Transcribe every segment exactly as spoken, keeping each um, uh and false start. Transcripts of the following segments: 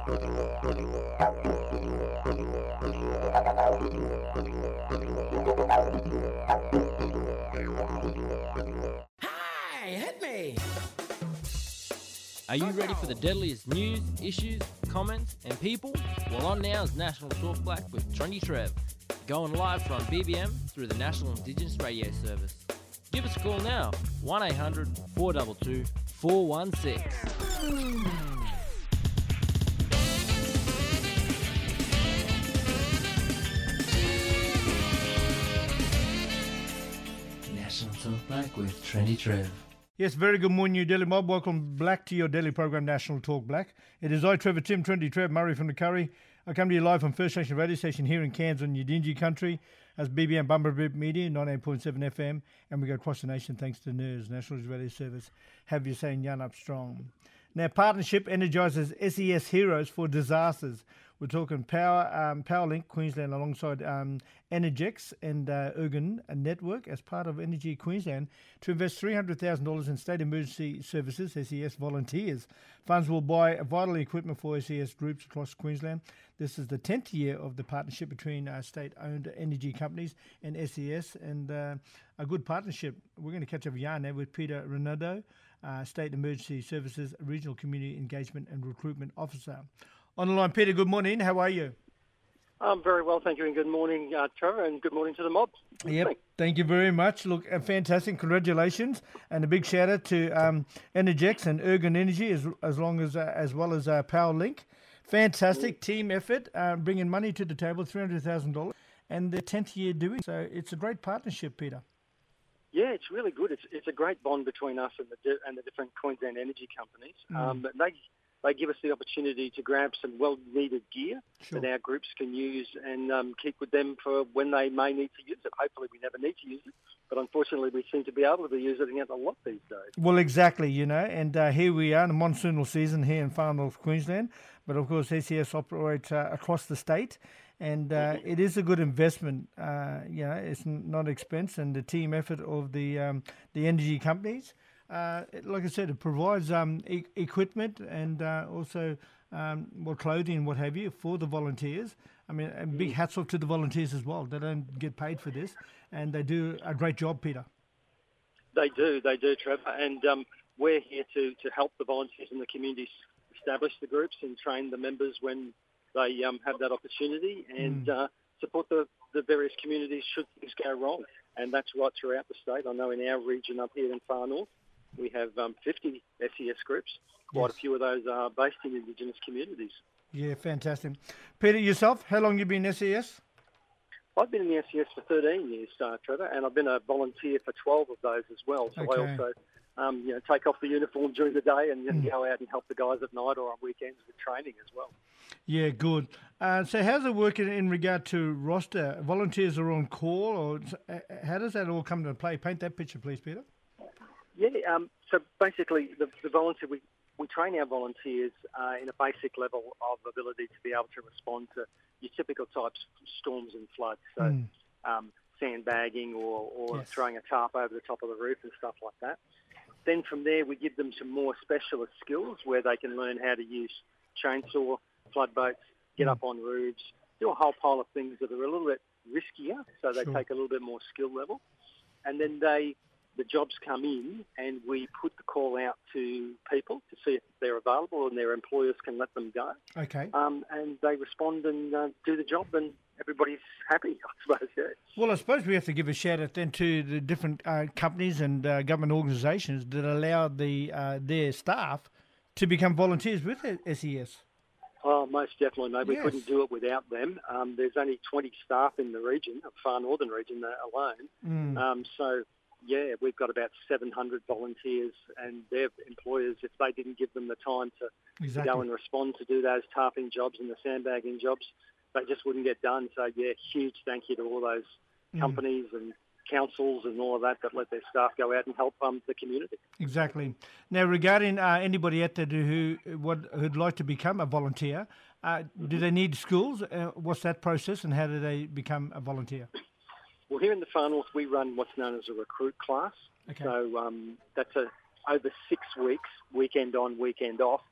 Hey, hit me! Are you ready for the deadliest news, issues, comments, and people? Well, on now is National Talk Black with Trendy Trev, going live from B B M through the National Indigenous Radio Service. Give us a call now, one eight hundred four two two four one six. National Talk Black with Trendy Trev. Yes, very good morning, New Delhi mob. Welcome back to your daily program, National Talk Black. It is I, Trevor Tim, Trendy Trev, Murray from the Curry. I come to you live from First Nation Radio Station here in Cairns on Yidinji country as B B M Bumblebee Media, ninety-eight point seven F M, and we go across the nation thanks to N E R S, National Radio Service. Have you saying Yan Up Strong. Now, partnership energises S E S Heroes for Disasters. We're talking Power um, PowerLink Queensland alongside um, Energex and uh, Ergon Network as part of Energy Queensland to invest three hundred thousand dollars in state emergency services, S E S volunteers. Funds will buy vital equipment for S E S groups across Queensland. This is the tenth year of the partnership between uh, state-owned energy companies and S E S, and uh, a good partnership. We're going to catch up yarn now with Peter Renaudot, uh, State Emergency Services Regional Community Engagement and Recruitment Officer. On the line, Peter, good morning. How are you? I'm very well, thank you, and good morning, uh, Trevor, and good morning to the mob. Yep, Thanks. Thank you very much. Look, uh, fantastic. Congratulations, and a big shout out to um, Energex and Ergon Energy, as as long as uh, as well as uh, PowerLink. Fantastic mm. team effort, uh, bringing money to the table, three hundred thousand dollars, and the tenth year doing so. It's a great partnership, Peter. Yeah, it's really good. It's it's a great bond between us and the di- and the different Queensland energy companies. Mm. Um, they. They give us the opportunity to grab some well-needed gear sure. that our groups can use and um, keep with them for when they may need to use it. Hopefully we never need to use it, but unfortunately we seem to be able to use it again a lot these days. Well, exactly, you know, and uh, here we are in the monsoonal season here in far north Queensland, but of course S E S operates uh, across the state, and uh, mm-hmm. it is a good investment. Uh, you know, it's not expense, and the team effort of the um, the energy companies. Uh, like I said, it provides um, e- equipment and uh, also um, well, clothing and what have you for the volunteers. I mean, and big hats off to the volunteers as well. They don't get paid for this, and they do a great job, Peter. They do, they do, Trevor. And um, we're here to, to help the volunteers in the communities establish the groups and train the members when they um, have that opportunity and mm. uh, support the, the various communities should things go wrong. And that's right throughout the state. I know in our region up here in far north, we have um, fifty S E S groups. Quite yes. a few of those are based in Indigenous communities. Yeah, fantastic. Peter, yourself, how long have you been in S E S? I've been in the S E S for thirteen years, uh, Trevor, and I've been a volunteer for twelve of those as well. So okay. I also um, you know, take off the uniform during the day and, and mm. go out and help the guys at night or on weekends with training as well. Yeah, good. Uh, so how's it working in regard to roster? Volunteers are on call, or uh, how does that all come into play? Paint that picture, please, Peter. Yeah, um, so basically the, the volunteer, we, we train our volunteers uh, in a basic level of ability to be able to respond to your typical types of storms and floods. So mm. um, sandbagging or, or yes. throwing a tarp over the top of the roof and stuff like that. Then from there we give them some more specialist skills where they can learn how to use chainsaw, flood boats, get mm. up on roofs, do a whole pile of things that are a little bit riskier, so they sure. take a little bit more skill level. And then they... the jobs come in and we put the call out to people to see if they're available and their employers can let them go. Okay. Um, and they respond and uh, do the job and everybody's happy, I suppose, yeah. Well, I suppose we have to give a shout out then to the different uh, companies and uh, government organisations that allow the uh, their staff to become volunteers with S E S. Oh, most definitely, mate. We yes. couldn't do it without them. Um, there's only twenty staff in the region, the far northern region alone. Mm. Um, so... yeah, we've got about seven hundred volunteers and their employers, if they didn't give them the time to, exactly. to go and respond to do those tarping jobs and the sandbagging jobs, they just wouldn't get done. So, yeah, huge thank you to all those mm. companies and councils and all of that that let their staff go out and help um, the community. Exactly. Now, regarding uh, anybody out there who would who'd like to become a volunteer, uh, mm-hmm. do they need schools? Uh, what's that process and how do they become a volunteer? Well, here in the far north, we run what's known as a recruit class. Okay. So um, that's a over six weeks, weekend on, weekend off.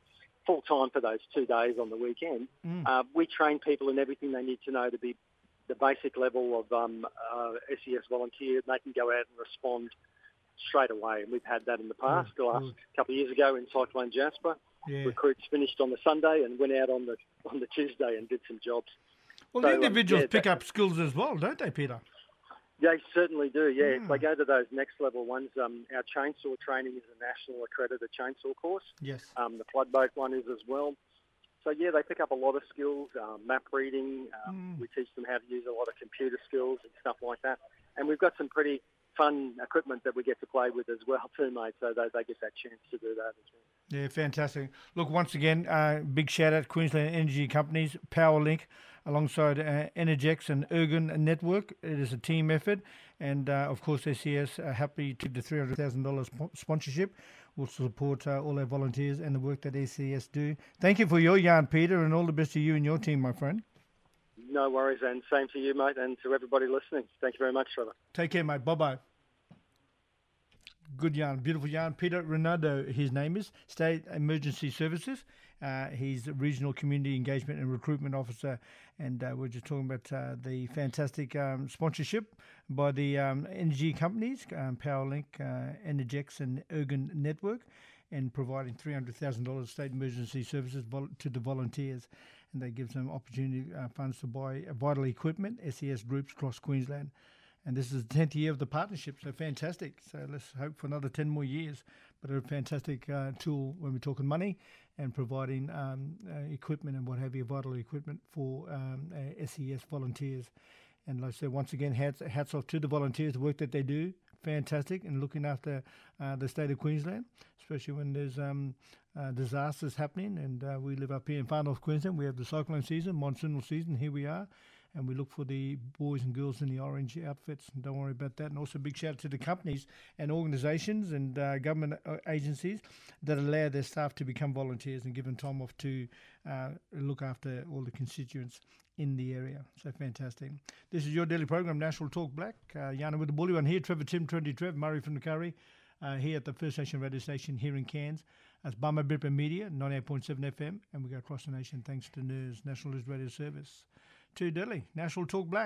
full time for those two days on the weekend. Mm. Uh, we train people in everything they need to know to be the basic level of um, uh, S E S volunteer. They can go out and respond straight away. And we've had that in the past. Good, the last good. couple of years ago in Cyclone Jasper, Yeah. recruits finished on the Sunday and went out on the on the Tuesday and did some jobs. Well, So, the um, individuals yeah, pick that- up skills as well, don't they, Peter? They certainly do, yeah. Mm. If they go to those next level ones, um, our chainsaw training is a national accredited chainsaw course. Yes. Um, the flood boat one is as well. So, yeah, they pick up a lot of skills, um, map reading. Um, Mm. We teach them how to use a lot of computer skills and stuff like that. And we've got some pretty fun equipment that we get to play with as well too, mate. So they, they get that chance to do that as well. Yeah, fantastic. Look, once again, uh, big shout out to Queensland Energy Companies, PowerLink, alongside uh, Energex and Ergon Network. It is a team effort. And, uh, of course, S E S are happy to the three hundred thousand dollars sponsorship. We'll support uh, all our volunteers and the work that S E S do. Thank you for your yarn, Peter, and all the best to you and your team, my friend. No worries, and same to you, mate, and to everybody listening. Thank you very much, Trevor. Take care, mate. Bye-bye. Good yarn, beautiful yarn. Peter Ronaldo, his name is, State Emergency Services. Uh, he's a Regional Community Engagement and Recruitment Officer, and uh, we're just talking about uh, the fantastic um, sponsorship by the um, energy companies, um, PowerLink, uh, Energex and Ergon Network, and providing three hundred thousand dollars state emergency services vol- to the volunteers. And that gives them opportunity uh, funds to buy vital equipment, S E S groups across Queensland. And this is the tenth year of the partnership, so fantastic. So let's hope for another ten more years. But a fantastic uh, tool when we're talking money and providing um, uh, equipment and what have you, vital equipment for um, uh, S E S volunteers. And like I said, once again, hats, hats off to the volunteers, the work that they do. Fantastic, and looking after uh, the state of Queensland, especially when there's um, uh, disasters happening. And uh, we live up here in far north Queensland. We have the cyclone season, monsoonal season. Here we are. And we look for the boys and girls in the orange outfits. And don't worry about that. And also a big shout out to the companies and organisations and uh, government agencies that allow their staff to become volunteers and give them time off to uh, look after all the constituents in the area. So fantastic. This is your daily program, National Talk Black. Uh, Yana with the bully one here, Trevor Tim, twenty Trev, Murray from the Curry, uh, here at the First Nation radio station here in Cairns. That's Bama Brisbane Media, ninety-eight point seven F M, and we go across the nation thanks to N E R S, National News Radio Service. To Delhi, National Talk Black.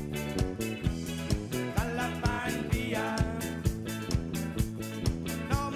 No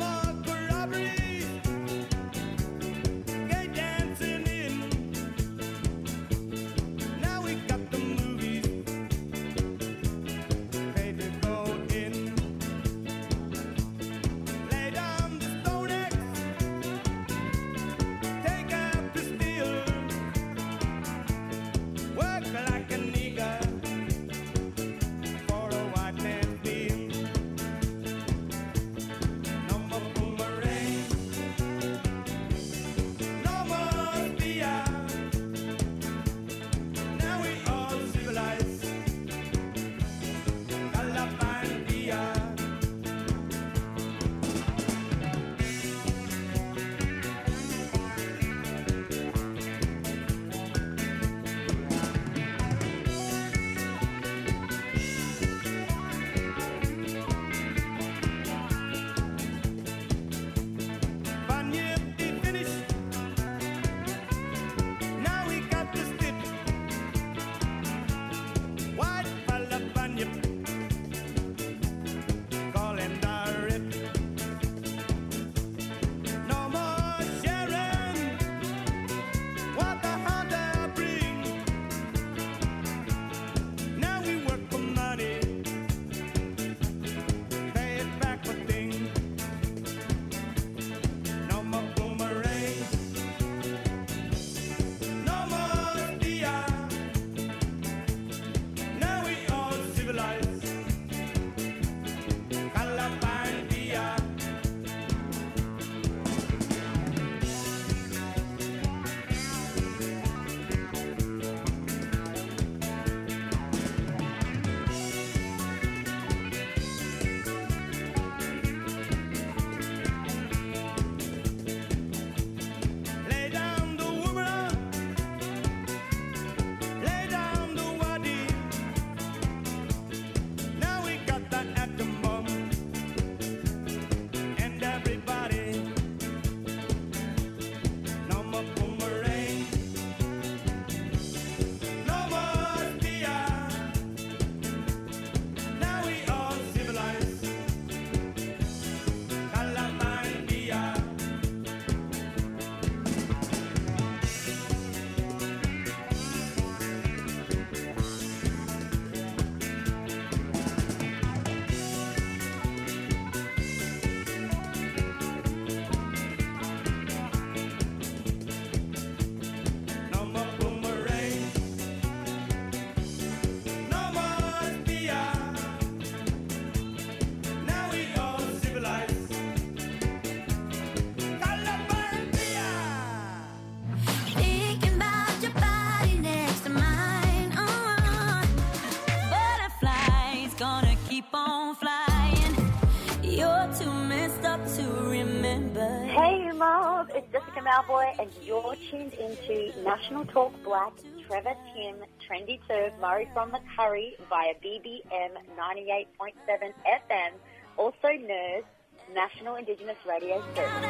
it's Jessica Malboy, and you're tuned into National Talk Black, Trevor Tim, Trendy Turv, Murray from the Curry via B B M ninety-eight point seven F M, also N E R S, National Indigenous Radio Service.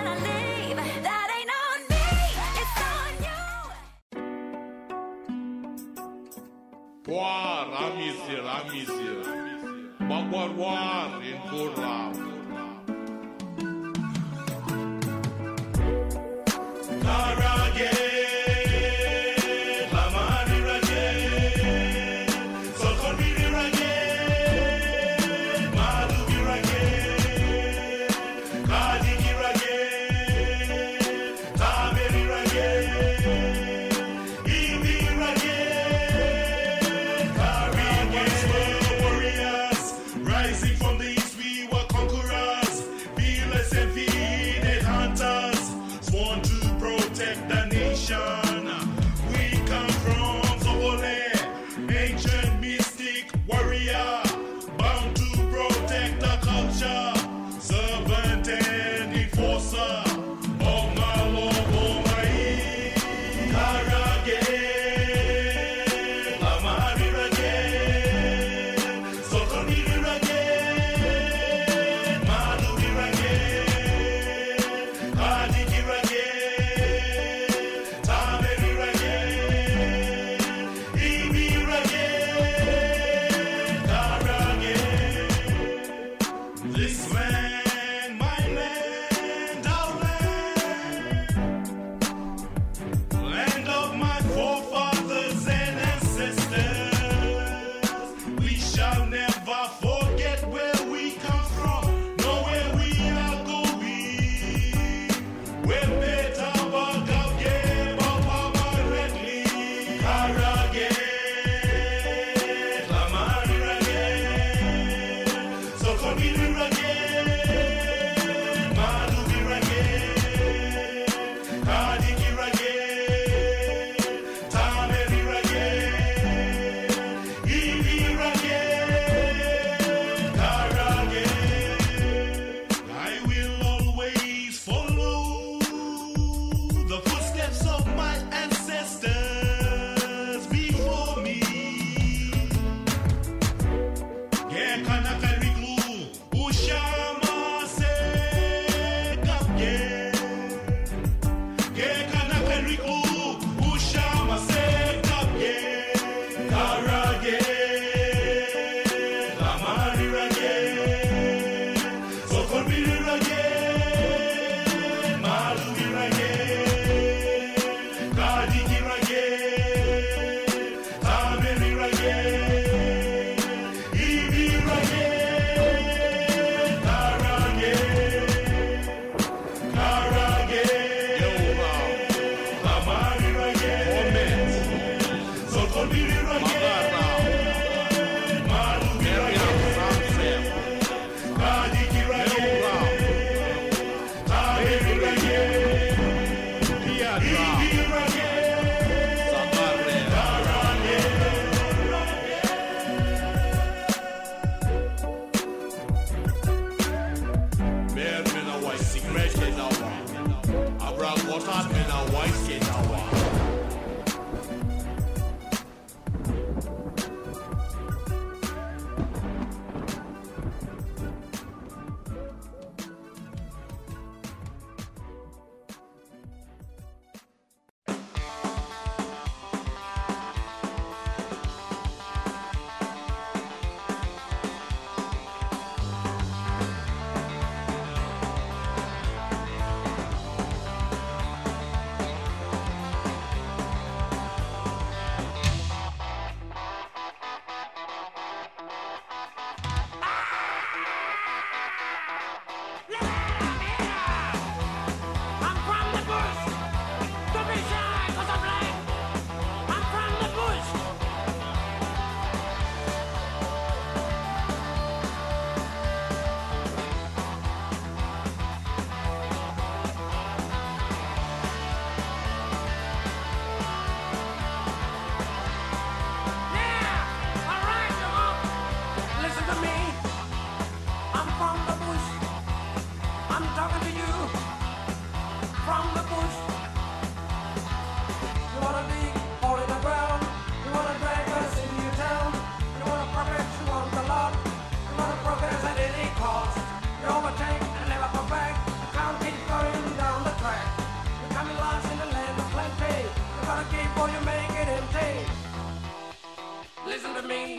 War, amizir, amizir. Bagwar war in Kurram. Karage, Lamani Rage, Sokoniri Rage, Malugi Rage, Kadigi Rage, Tameri Rage, Ibi Rage. Rising from the east, we were conquerors.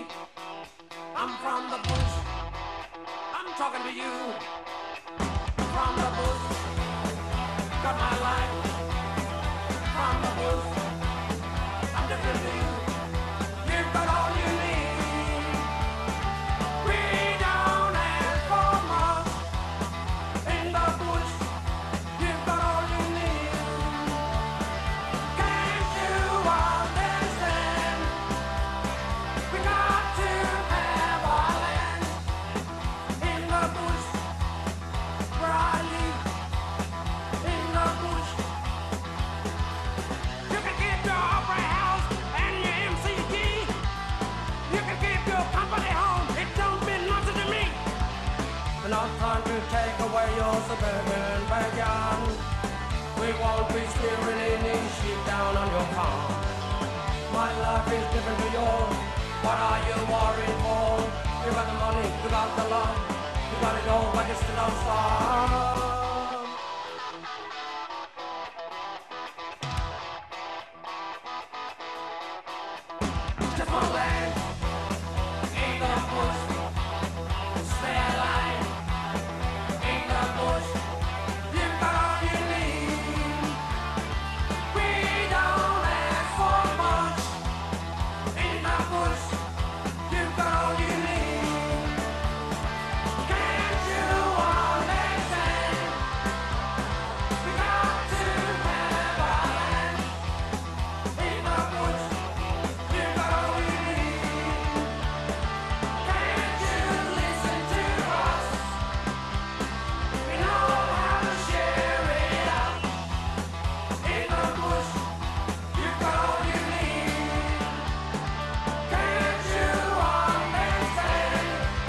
I'm from the bush. I'm talking to you. From the bush. Got my life. From the bush. I'm different to you. You've got all you need. We don't ask for much. In the bush. You've got all you need. Can't you understand? We got to have our land. In the bush. Where I live. In the bush. You can keep your opera house and your M C G. You can keep your company home. It don't mean nothing to me. We're not trying to take away your suburban backyard. We won't be steering any sheep down on your farm. My life is different to yours. What are you worried for? You got the money, you got the love. You got it all, but you still don't starve. Just one land in the bush. Stay alive in the bush. You've got all you need. We don't ask for much in the bush. You've got all you need. Can't you understand? We got to have our land in the bush. You've got all you need. Can't you listen to us? We know how to share it out. In the bush, you've got all you need. Can't you understand?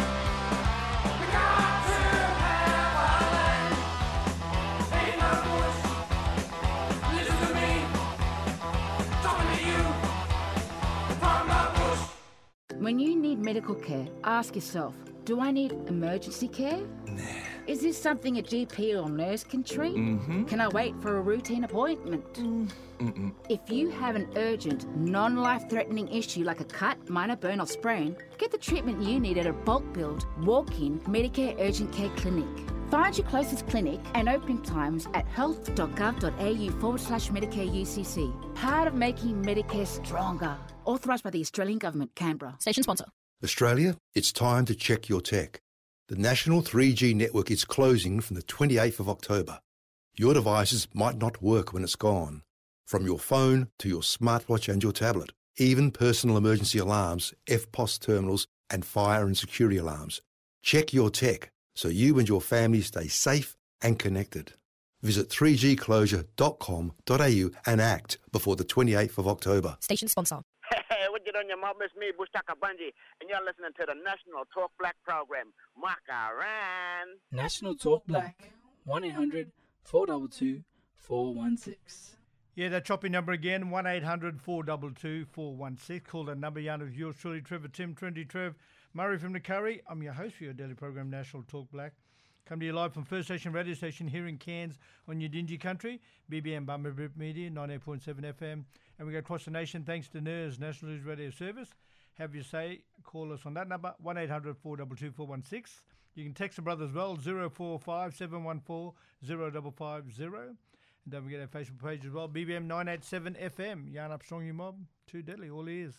We got to have our land. In the bush, listen to me, talking to you from the bush. When you need medical care, ask yourself, do I need emergency care? Is this something a G P or nurse can treat? Can I wait for a routine appointment? If you have an urgent, non-life-threatening issue like a cut, minor burn or sprain, get the treatment you need at a bulk-billed, walk-in Medicare Urgent Care Clinic. Find your closest clinic and opening times at health.gov.au forward slash Medicare U C C. Part of making Medicare stronger. Authorised by the Australian Government, Canberra. Station sponsor. Australia, it's time to check your tech. The national three G network is closing from the twenty-eighth of October. Your devices might not work when it's gone. From your phone to your smartwatch and your tablet, even personal emergency alarms, F P O S terminals and fire and security alarms. Check your tech so you and your family stay safe and connected. Visit three g closure dot com dot a u and act before the twenty-eighth of October. Station sponsor. Hey, what you doing, your mom? It's me, Bushtaka Bunji, and you're listening to the National Talk Black program. Makaran. National Talk Black. one eight hundred four two two four one six. Yeah, that choppy number again, one eight hundred four two two four one six. Call that number, Jan, of yours truly, Trevor Tim, Trendy Trev, Murray from the Curry. I'm your host for your daily program, National Talk Black. Come to you live from First Station Radio Station here in Cairns on your Dingy Country, B B M Bummer Rip Media, ninety-eight point seven F M. And we go across the nation thanks to N E R S, National News Radio Service. Have your say, call us on that number, one eight hundred four two two four one six. You can text the brother as well, zero four five seven one four zero five five zero. And don't forget our Facebook page as well, B B M nine eight seven F M. Yarn up strong, you mob. Too deadly, all ears.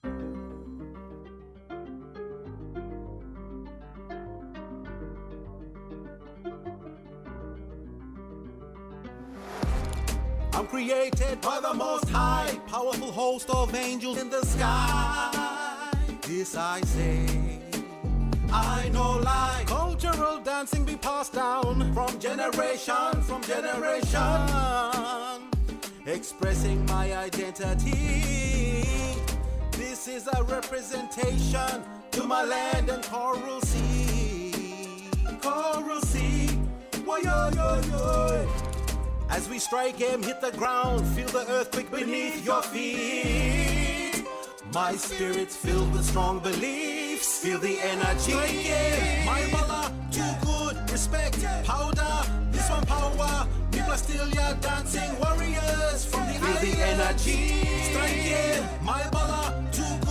I'm created by the Most High, powerful host of angels in the sky. This I say, I know lie. Cultural dancing be passed down from generation, from generation. Expressing my identity. This is a representation to my land and coral sea. Coral sea, whoa yo yo yo. As we strike and hit the ground, feel the earthquake beneath your feet. My spirit's filled with strong beliefs. Feel the energy. My mother, too good. Respect, powder. This one power. People are still your dancing warriors from the Feel the energy. Strike, my mother, too good.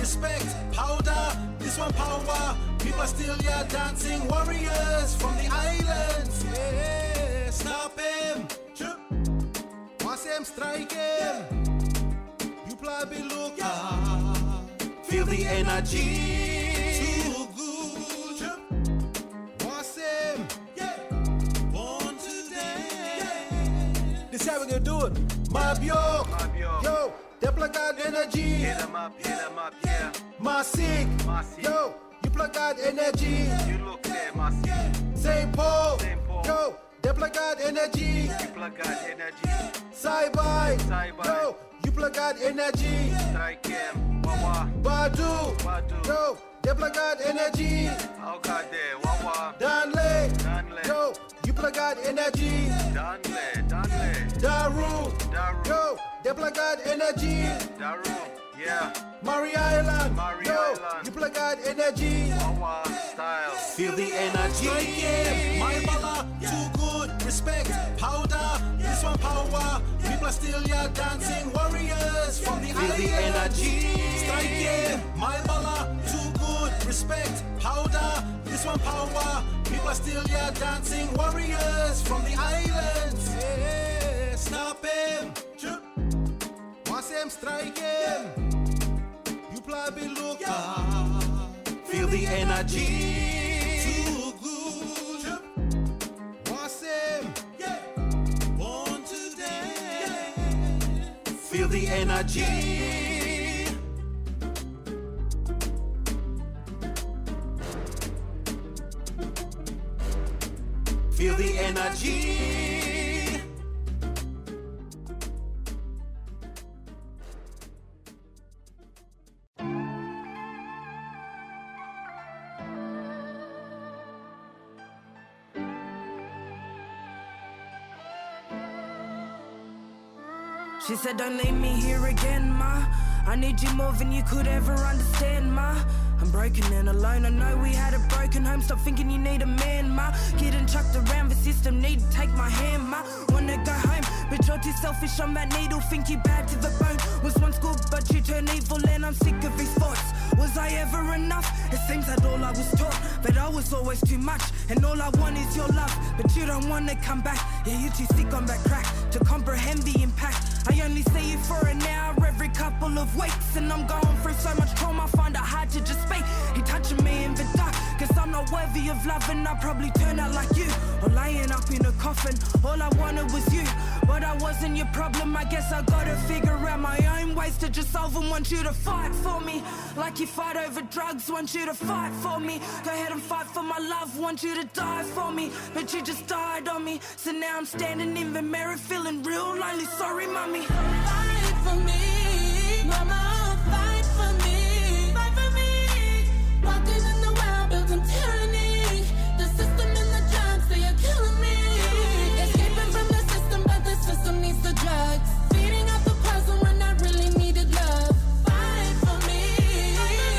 respect. Powder, this one power. People are still here dancing. Warriors from the islands. Yeah, stop him. Once him strike him. You probably look. Yeah. Feel the energy. Too good. Once him. Yeah. Born today. This how we gonna do it. Mob yo. Yo. They plug out energy. Hit 'em up, hit 'em up, yeah. Masik. Yo. You plug out energy. You look there, Masik. Saint Paul. Saint Paul. Yo. They plug out energy. You plug out energy. Sci-Fi. Sci-Fi. Yo. You plug out energy. Strike him. Wawa. Badu. Badu. Yo. They plug out energy. Oh God there. Wawa. Danley. Danley. Yo. You plug out energy. Danley. Danley. Daru. Daru. Yo. They plug out energy. Daru. Yeah. Murray Island. Murray Yo. Island. You plug out energy. Wawa style. Feel the energy. Yeah. My bala. Too good. Respect. Powder. This one power. People are still here dancing. Warriors from the island. Feel the energy. Strike yeah. My bala. Too good. Respect. Powder. This one power. People are still here dancing. Warriors from the islands. Yeah. Stop him. Once him strike him. You probably look. Yeah. Feel the energy. Too good. Once him. Yeah. Born today. Feel the energy. Feel the energy. She said, don't leave me here again, ma. I need you more than you could ever understand, ma. I'm broken and alone, I know we had a broken home. Stop thinking you need a man, ma. Getting chucked around the system, need to take my hand, ma. Wanna go home, but you're too selfish on that needle. Think you bad to the bone. Was once good, but you turn evil, and I'm sick of these thoughts. Was I ever enough? It seems that all I was taught, but I was always too much. And all I want is your love, but you don't wanna come back. Yeah, you're too sick on that crack to comprehend the impact. I only see you for an hour every couple of weeks, and I'm going through so much trauma, I find it hard to just speak. He touching me in the dark, cause I'm not worthy of love, and I probably turn out like you, or laying up in a coffin. All I wanted was you, but I wasn't your problem. I guess I gotta figure out my own ways to just solve them. Want you to fight for me, like you fight over drugs. Want you to fight for me, go ahead and fight for my love. Want you to die for me, but you just died on me. So now I'm standing in the mirror feeling real lonely. Sorry mommy. Fight for me, mama, fight for me, fight for me. Walking in the wild, building tyranny. The system and the drugs, they are killing me. Escaping from the system, but the system needs the drugs. Feeding off the puzzle when I really needed love. Fight for me,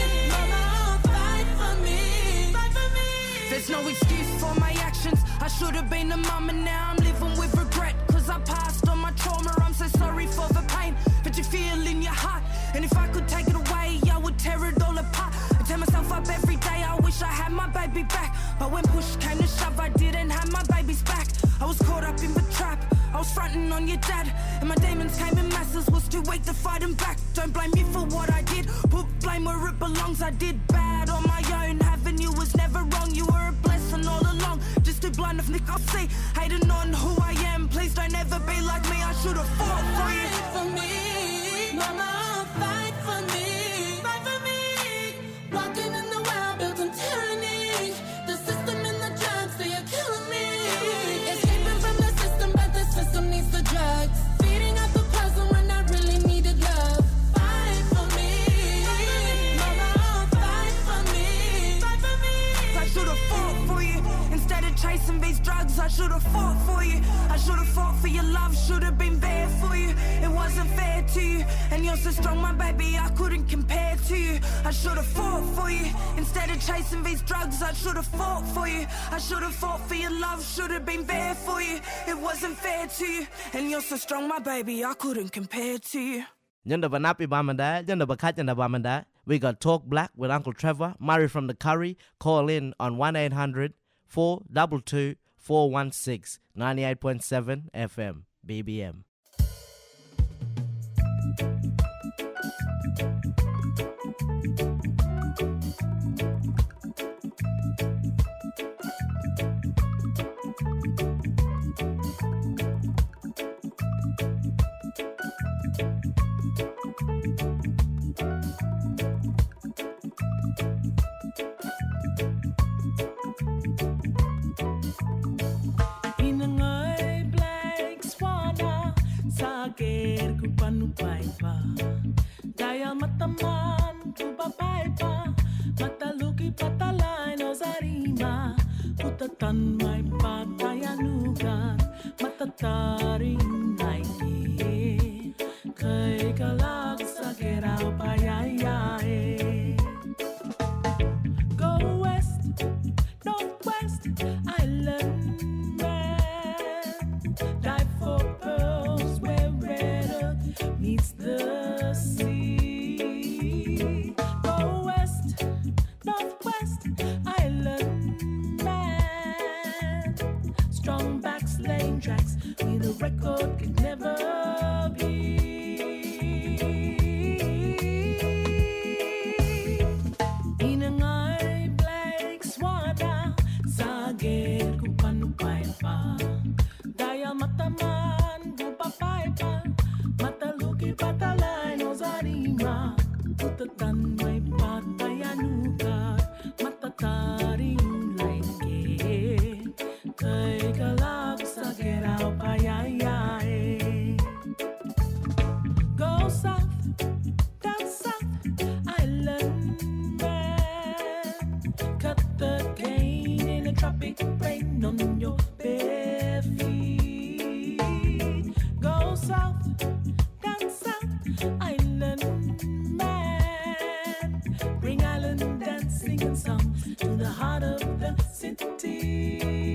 mama, fight for me, fight for me. There's no excuse for my actions. I should have been a mum, and now I'm living with regret, cause I passed on my trauma. I'm so sorry for the pain that you feel in your heart, and if I could take it away, I would tear it all apart. I tear myself up every day, I wish I had my baby back, but when push came to shove, I didn't have my baby's back. I was caught up in the trap, I was fronting on your dad, and my demons came in masses, was too weak to fight him back. Don't blame me for what I did, put blame where it belongs. I did bad on my own, having you was never wrong. You were a blessing all along, just too blind if Nick I see, hating on who I am. Please don't ever be like me, I should have fought for you. Fight for me, mama, fight for me, fight for me. Walking in the wild, building tyranny. The system and the drugs, they are killing me. Escaping from the system, but the system needs the drugs. Feeding off the puzzle when I really needed love. Fight for me, mama, fight for me, fight for me. I should have fought for you, instead of chasing these drugs. I should have fought for you, I should have fought for your love, should have been there for you. It wasn't fair to you, and you're so strong, my baby, I couldn't compare to you. I should have fought for you, instead of chasing these drugs. I should have fought for you, I should have fought for your love, should have been there for you. It wasn't fair to you, and you're so strong, my baby, I couldn't compare to you. Nhân đập nắp bị ba mình đá, nhân đập khát nhân đập ba mình đá. We got Talk Black with Uncle Trevor, Murray from the Curry. Call in on one eight hundred four two two four one six, ninety-eight point seven F M, B B M. Daya mataman kupapaipa mataluki patalay no zarima utatan may patayanugan matataring naiki kay kalag sa geraw payayae. Go west, northwest, island man, dive for pearls where red earth meets the sea. Go west, northwest, island man, strong backs, lane tracks, with a record could never be. Inangay Black Swana, sagir kupanupay pa, daya mataman gupapay pa, mataluki patalay no zarima, utatan may patayanugar, matataring laike, kay kalag sa geraw payayae. Go south, down south, island man, cut the cane in a tropic rain on your bare feet. Go south, down south, island man, bring island dancing and song to the heart of the city.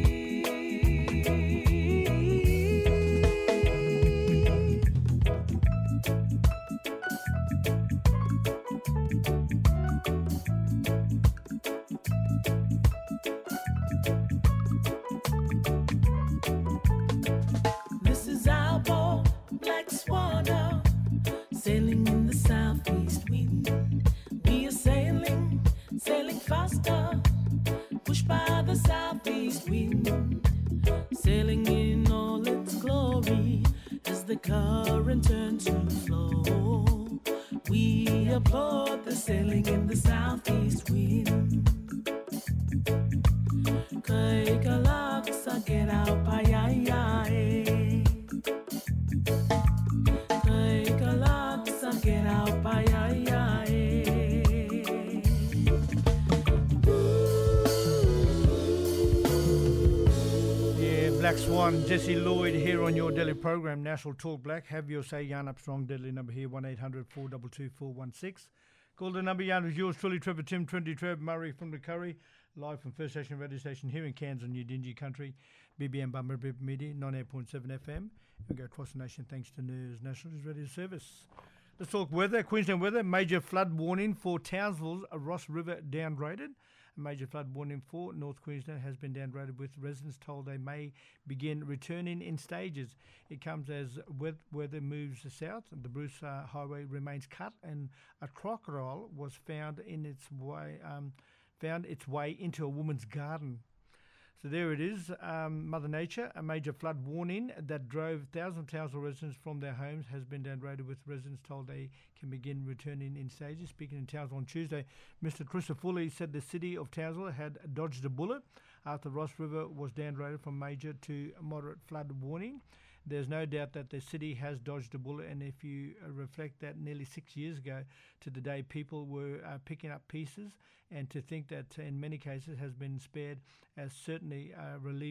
This is our boat, Black Swan, sailing in the southeast wind. We are sailing, sailing faster, pushed by the southeast wind, sailing in all its glory as the current turns to flow. We applaud the sailing in the southeast wind. Kay kalag sa geraw payayae, kay kalag sa geraw payayae. Yeah, Black Swan, Jesse Lloyd here on your daily program, National Talk Black. Have your say, Yarn Up Strong, deadly number here, one eight hundred four two two four one six. Call the number, Yarn is yours truly, Trevor Tim, twenty Trev, Murray from the Curry, live from First Station Radio Station here in Cairns on Udingi Country, B B M Bummer Bib Media, ninety-eight point seven F M. We go across the nation thanks to News National News Radio Service. Let's talk weather. Queensland weather, major flood warning for Townsville's Ross River downgraded. A major flood warning for North Queensland has been downgraded, with residents told they may begin returning in stages. It comes as wet weather moves south. The Bruce uh, Highway remains cut, and a crocodile was found in its way um, found its way into a woman's garden. So there it is, um, Mother Nature. A major flood warning that drove thousands of Townsville residents from their homes has been downgraded, with residents told they can begin returning in stages. Speaking in Townsville on Tuesday, Mister Christopher Foley said the city of Townsville had dodged a bullet after Ross River was downgraded from major to moderate flood warning. There's no doubt that the city has dodged a bullet, and if you uh, reflect that nearly six years ago to the day, people were uh, picking up pieces, and to think that in many cases has been spared as certainly uh, relief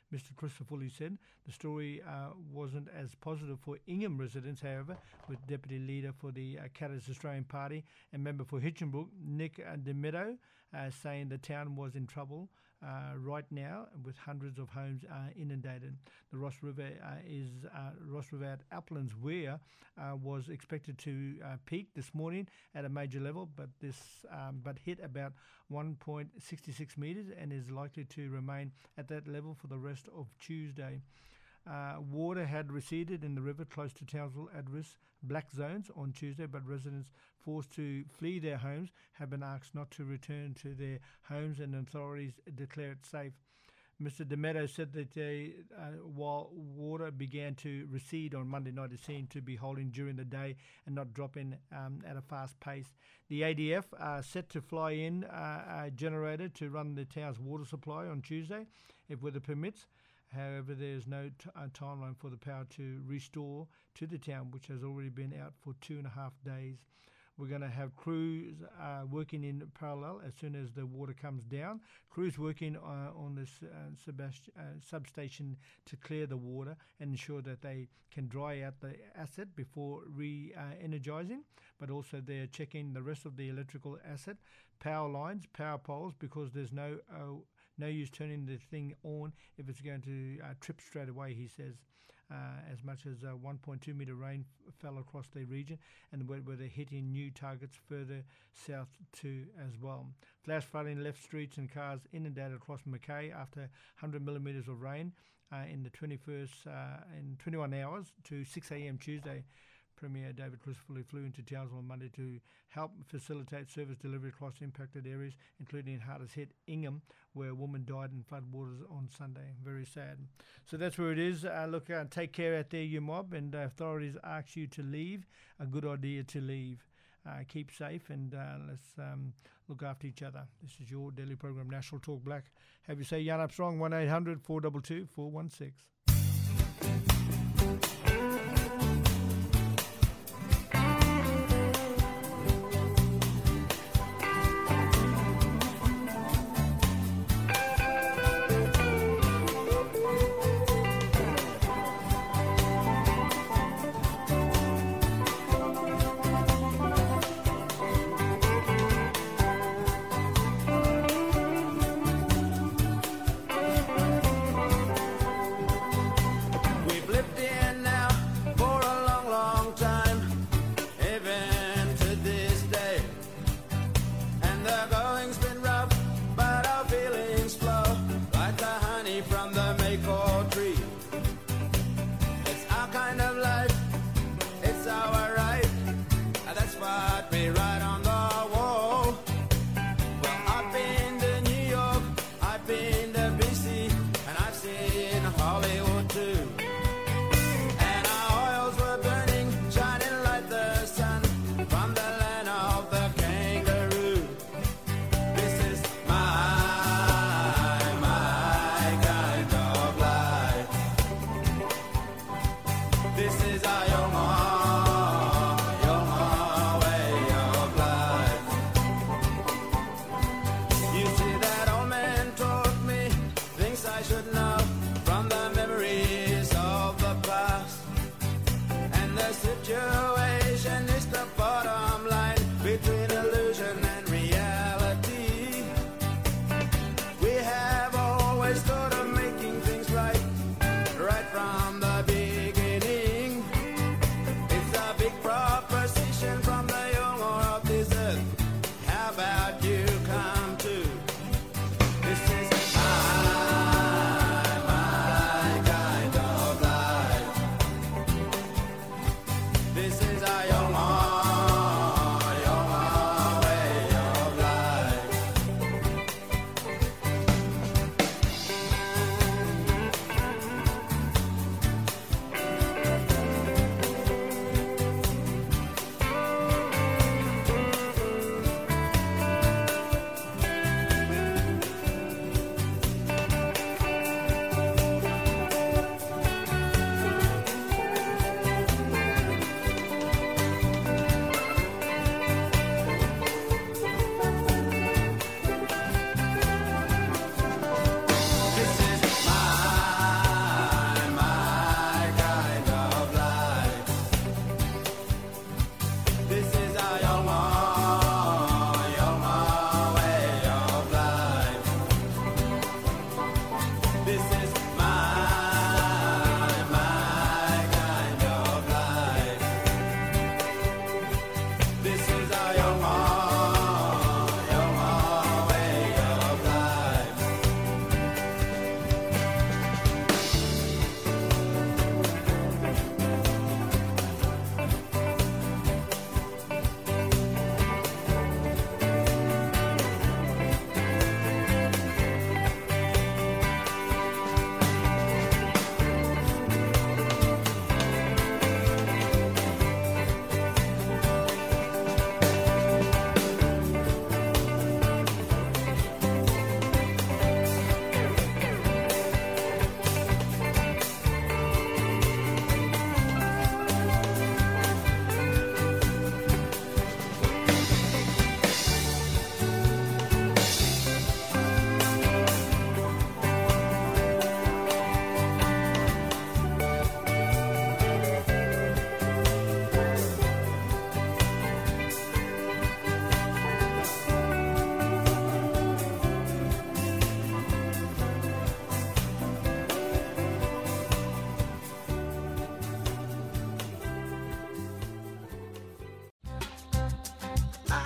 Mister Christopher Foley said. The story uh, wasn't as positive for Ingham residents, however, with Deputy Leader for the uh, Catholic Australian Party and member for Hitchinbrook, Nick uh, DeMeadow, uh, saying the town was in trouble uh, right now with hundreds of homes uh, inundated. The Ross River uh, is uh, Ross River at Uplands Weir uh, was expected to uh, peak this morning at a major level, but this um, but hit about one point six six metres and is likely to remain at that level for the rest of Tuesday. Uh, water had receded in the river close to Townsville at risk black zones on Tuesday, but residents forced to flee their homes have been asked not to return to their homes and authorities declare it safe. Mister DeMeadow said that they, uh, while water began to recede on Monday night, it seemed to be holding during the day and not dropping um, at a fast pace. The A D F are set to fly in uh, a generator to run the town's water supply on Tuesday, if weather permits. However, there is no t- uh, timeline for the power to restore to the town, which has already been out for two and a half days. We're going to have crews uh, working in parallel as soon as the water comes down. Crews working uh, on this uh, subast- uh, substation to clear the water and ensure that they can dry out the asset before re-energising, uh, but also they're checking the rest of the electrical asset, power lines, power poles, because there's no uh, no use turning the thing on if it's going to uh, trip straight away, he says. Uh, as much as uh, one point two metre rain f- fell across the region, and where, where they're hitting new targets further south too as well. Flash flooding left streets and cars inundated across Mackay after one hundred millimetres of rain uh, in the twenty-first uh, in twenty-one hours to six a.m. Tuesday. Premier David Christopher flew into Townsville on Monday to help facilitate service delivery across impacted areas, including hardest hit Ingham, where a woman died in floodwaters on Sunday. Very sad. So that's where it is. Uh, look, uh, take care out there, you mob, and uh, authorities ask you to leave. A good idea to leave. Uh, keep safe and uh, let's um, look after each other. This is your daily program, National Talk Black. Have you say Jan Armstrong, one eight hundred four two two four one six.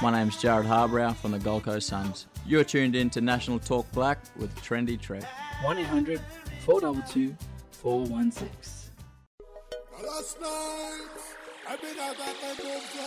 My name's Jared Harbrow from the Gold Coast Suns. You're tuned in to National Talk Black with Trendy Trev. one eight hundred four two two four one six. Last night, I've been out that kind of job.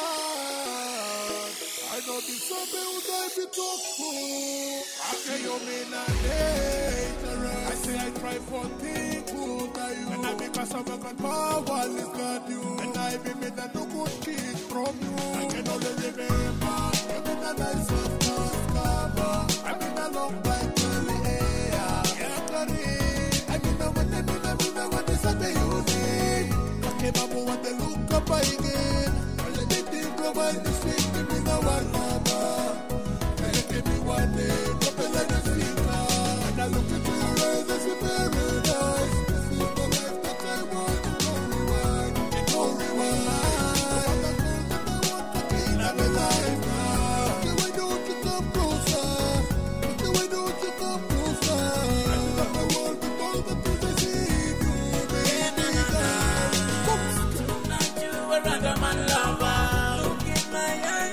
I know this something would I be talk to. After you mean a dangerous. I say I try for things good to you. And I because I'm a man power is got you. And I be made a no good kid from you. I can only remember. I've been a nice of cover. I've been a long time early air. Yeah, Clary. I mean, I want to be the winner when they say they use it. I came up when they look up again. All the things provide the same. One number, they give me one day, couple of the speaker, and I look into your eyes as a paradise. This is the life that I want, and no rewind, and no rewind. The wonderful that I want to gain of a life now. The way don't you come closer, the way don't you come closer. I feel like my world with all the things I see you, baby girl. Tonight you were rather my lover. Look in my eyes.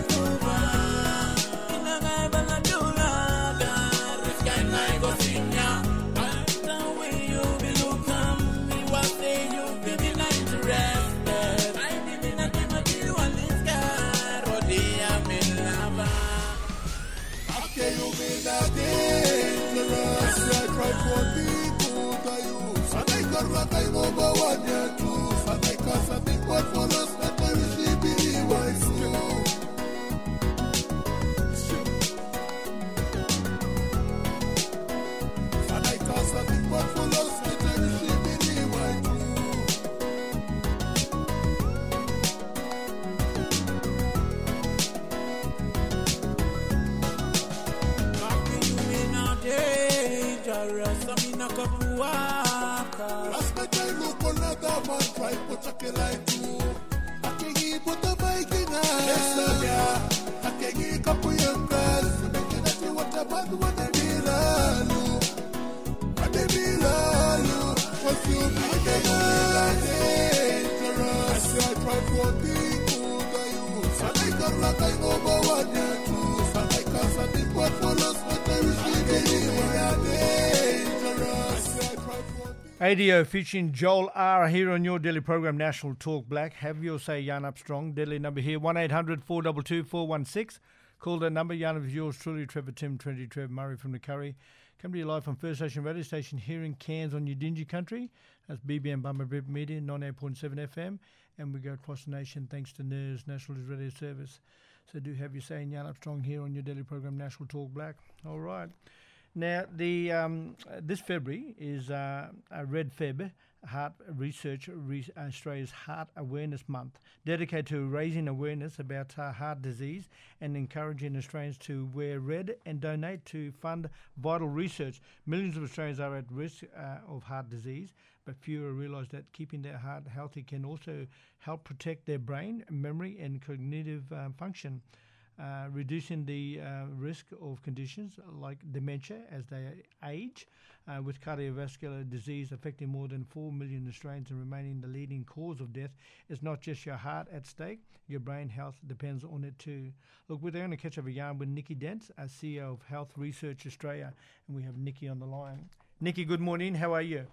A D O featuring Joel R here on your daily program, National Talk Black. Have your say, Yarn Up Strong. Deadly number here, one eight hundred four two two four one six. Call that number. Yarn of yours truly, Trevor Tim, Trendy Trev, Murray from the Curry. Come to you live from First Station Radio Station here in Cairns on Udinji Country. That's B B M Bummer Bip Media, ninety-eight point seven F M. And we go across the nation thanks to N E R S, National Radio Service. So do have your say in Yarn Up Strong here on your daily program, National Talk Black. All right. Now, the um, this February is uh, a Red Feb, Heart Research Re- Australia's Heart Awareness Month, dedicated to raising awareness about uh, heart disease and encouraging Australians to wear red and donate to fund vital research. Millions of Australians are at risk uh, of heart disease, but fewer realise that keeping their heart healthy can also help protect their brain, memory and cognitive uh, function. Uh, reducing the uh, risk of conditions like dementia as they age, uh, with cardiovascular disease affecting more than four million Australians and remaining the leading cause of death. It's not just your heart at stake, your brain health depends on it too. Look, we're going to catch up a yarn with Nikki Dent, our C E O of Health Research Australia, and we have Nikki on the line. Nikki, good morning. How are you?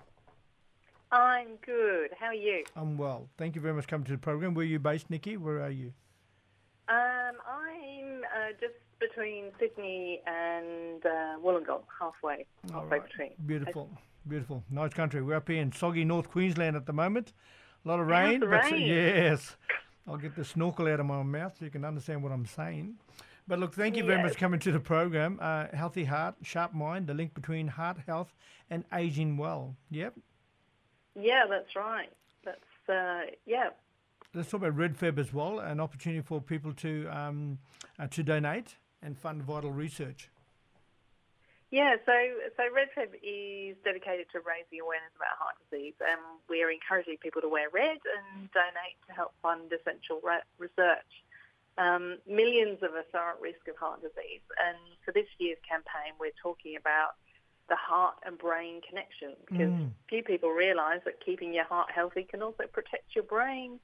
I'm good. How are you? I'm well. Thank you very much for coming to the program. Where are you based, Nikki? Where are you? Um, I'm uh, just between Sydney and uh, Wollongong, halfway, halfway right. between. Beautiful, beautiful, nice country. We're up here in soggy North Queensland at the moment. A lot of rain, the but rain. yes, I'll get the snorkel out of my mouth so you can understand what I'm saying. But look, thank you very Yes. much for coming to the program. Uh, healthy heart, sharp mind, the link between heart health and aging well. Yep. Yeah, that's right. That's, uh, yeah. Let's talk about Red Feb as well, an opportunity for people to um, uh, to donate and fund vital research. Yeah, so so Red Feb is dedicated to raising awareness about heart disease, and we're encouraging people to wear red and donate to help fund essential re- research. Um, millions of us are at risk of heart disease, and for this year's campaign, we're talking about the heart and brain connection, because Mm. few people realise that keeping your heart healthy can also protect your brain,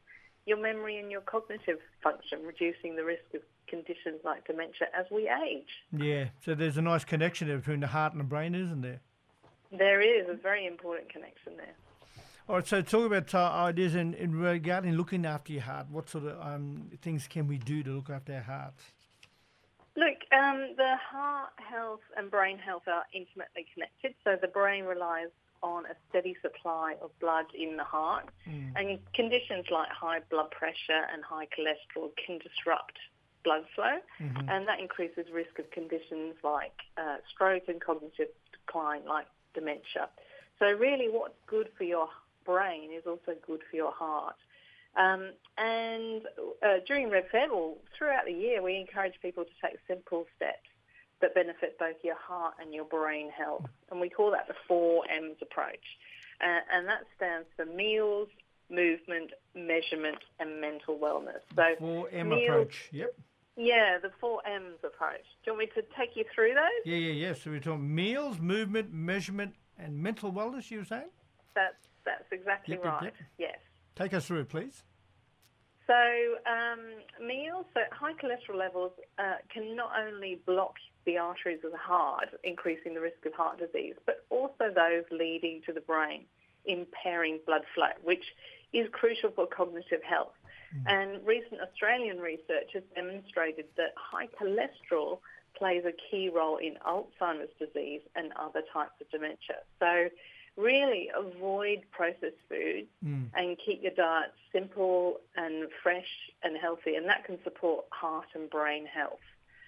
your memory and your cognitive function, reducing the risk of conditions like dementia as we age. Yeah, so there's a nice connection there between the heart and the brain, isn't there? There is a very important connection there. All right, so talk about uh, ideas in, in regarding looking after your heart. What sort of um, things can we do to look after our hearts? Look, um, the heart health and brain health are intimately connected. So the brain relies on a steady supply of blood in the heart. Mm. And conditions like high blood pressure and high cholesterol can disrupt blood flow. Mm-hmm. And that increases risk of conditions like uh, stroke and cognitive decline like dementia. So really what's good for your brain is also good for your heart. Um, and uh, during RevFed, or throughout the year, we encourage people to take simple steps that benefit both your heart and your brain health. And we call that the four M's approach. Uh, and that stands for meals, movement, measurement, and mental wellness. So four M meals, approach, yep. Yeah, the four M's approach. Do you want me to take you through those? Yeah, yeah, yeah. So we're talking meals, movement, measurement, and mental wellness, you were saying? That's, that's exactly Yep, yep, right, yep. yes. Take us through it, please. So um, meals, so high cholesterol levels uh, can not only block the arteries of the heart, increasing the risk of heart disease, but also those leading to the brain, impairing blood flow, which is crucial for cognitive health. Mm. And recent Australian research has demonstrated that high cholesterol plays a key role in Alzheimer's disease and other types of dementia. So really avoid processed foods mm. and keep your diet simple and fresh and healthy, and that can support heart and brain health.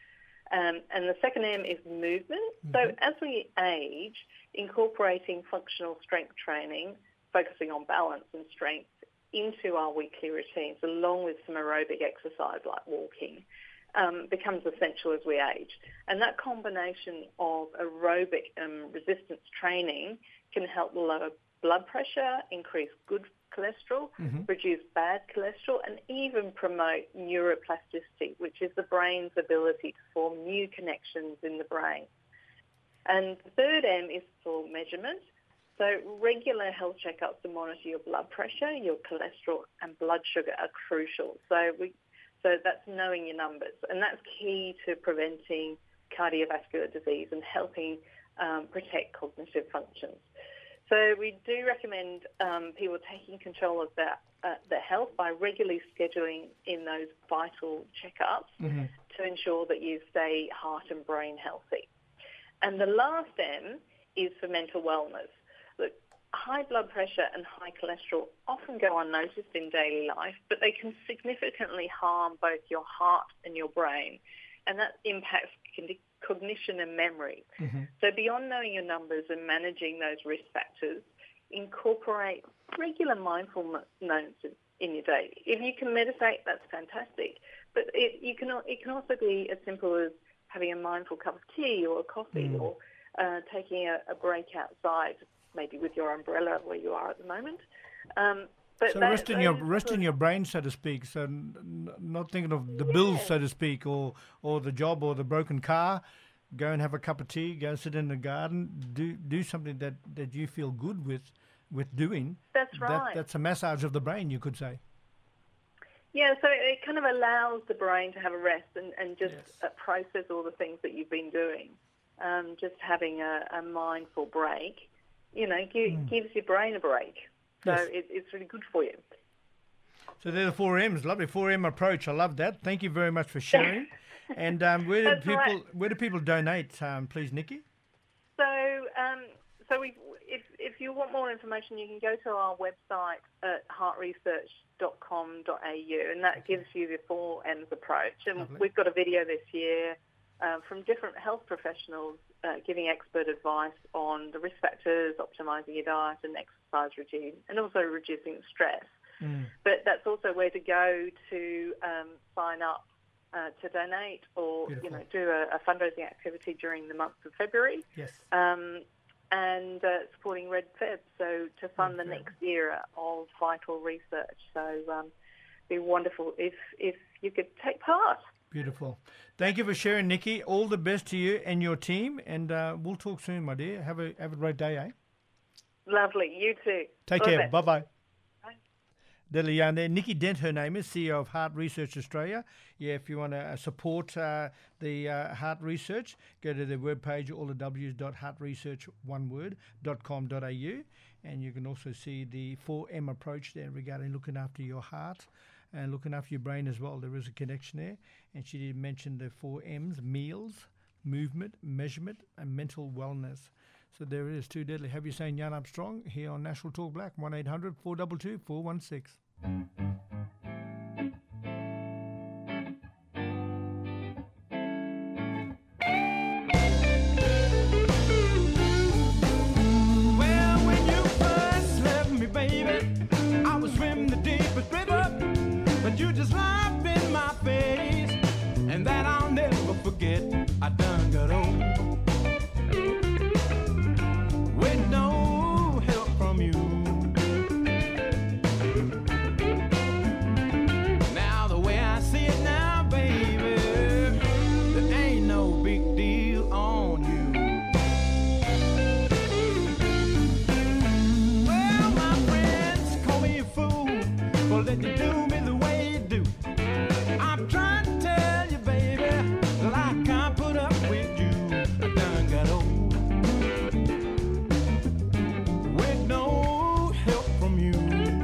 Um, and the second M is movement. Mm-hmm. So as we age, incorporating functional strength training, focusing on balance and strength into our weekly routines, along with some aerobic exercise like walking, um, becomes essential as we age. And that combination of aerobic and resistance training can help lower blood pressure, increase good cholesterol, mm-hmm. reduce bad cholesterol, and even promote neuroplasticity, which is the brain's ability to form new connections in the brain. And the third M is for measurement. So regular health checkups to monitor your blood pressure, your cholesterol, and blood sugar are crucial. So we, so that's knowing your numbers, and that's key to preventing cardiovascular disease and helping um, protect cognitive functions. So we do recommend um, people taking control of their, uh, their health by regularly scheduling in those vital checkups mm-hmm. to ensure that you stay heart and brain healthy. And the last M is for mental wellness. Look, high blood pressure and high cholesterol often go unnoticed in daily life, but they can significantly harm both your heart and your brain, and that impacts cognition and memory. Mm-hmm. So beyond knowing your numbers and managing those risk factors, incorporate regular mindfulness moments in your day. If you can meditate, that's fantastic, but it, you can, it can also be as simple as having a mindful cup of tea or a coffee Mm. or uh, taking a, a break outside, maybe with your umbrella where you are at the moment. Um, but So that, resting your those resting sort your brain, so to speak. So n- n- not thinking of the bills, so to speak, or or the job or the broken car. Go and have a cup of tea. Go sit in the garden. Do do something that, that you feel good with with doing. That's That, right. that's a massage of the brain, you could say. Yeah, so it kind of allows the brain to have a rest and, and just Yes. uh, process all the things that you've been doing. Um, just having a, a mindful break, you know, gi- Mm. gives your brain a break. So Yes. it, it's really good for you. So they're the four M's. Lovely four M approach. I love that. Thank you very much for sharing. And um, where do That's people right. where do people donate, um, please, Nikki? So, um, so we, if if you want more information, you can go to our website at heart research dot com dot a u, and that gives you the four M's approach. And Lovely. we've got a video this year uh, from different health professionals uh, giving expert advice on the risk factors, optimising your diet and exercise regime, and also reducing stress. Mm. But that's also where to go to um, sign up uh, to donate or Beautiful. you know do a, a fundraising activity during the month of February. Yes. Um, and uh, supporting RedFeb, so to fund the next era of vital research. So um, it'd be wonderful if if you could take part. Beautiful. Thank you for sharing, Nikki. All the best to you and your team, and uh, we'll talk soon, my dear. Have a have a great day, eh? Lovely. You too. Take All the care. best. Bye bye. Bye. Deadly yarn there. Nikki Dent, her name is, C E O of Heart Research Australia. Yeah, if you want to uh, support uh, the uh, Heart Research, go to their webpage, all the W's dot heart research, one word, dot com dot a u. And you can also see the four M approach there regarding looking after your heart and looking after your brain as well. There is a connection there. And she did mention the four M's, meals, movement, measurement, and mental wellness. So there it is, too deadly. Have you saying Yarn Up Strong here on National Talk Black, one eight hundred four two two four one six. Well, when you first left me, baby, I was swimming the deepest river, but you just laughed in my face, and that I'll never forget. I done got old with no help from you. Now the way I see it now, baby, there ain't no big deal on you. Well, my friends call me a fool for letting you do me the way you do. I'm trying to tell you, baby, that I can't put up with you. I done got old with no help from you.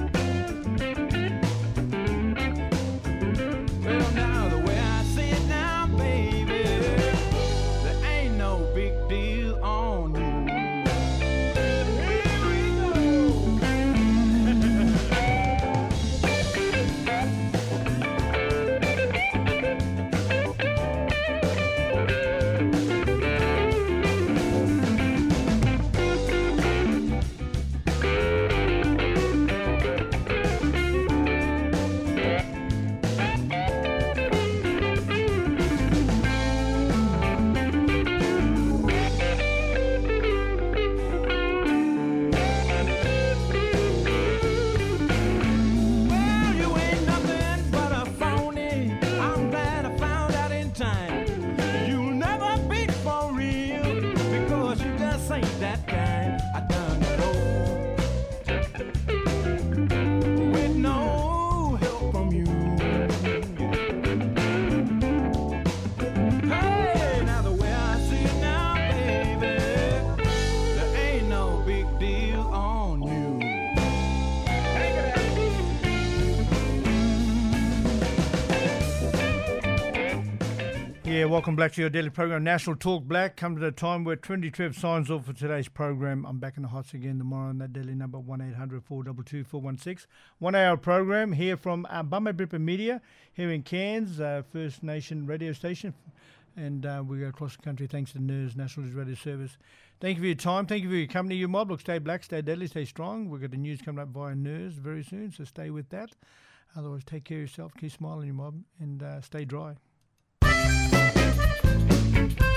Well, now the way I see it now, baby, there ain't no big deal on you. Here we go. Well, you ain't nothing but a phony. I'm glad I found out in time. You'll never be for real because you just ain't that kind. I done got old with no help from you. Hey, now the way I see it now, baby, there ain't no big deal on you. Yeah, welcome back to your daily program, National Talk Black. Come to the time where Trendy Trev signs off for today's program. I'm back in the hots again tomorrow on that daily number, one eight hundred four two two four one six. One hour program here from uh, Bama Brippa Media here in Cairns, uh, First Nation radio station. And uh, we go across the country thanks to N E R S, National News Radio Service. Thank you for your time. Thank you for your company, you mob. Look, stay black, stay deadly, stay strong. We've got the news coming up via N E R S very soon, so stay with that. Otherwise, take care of yourself, keep smiling, you mob, and uh, stay dry.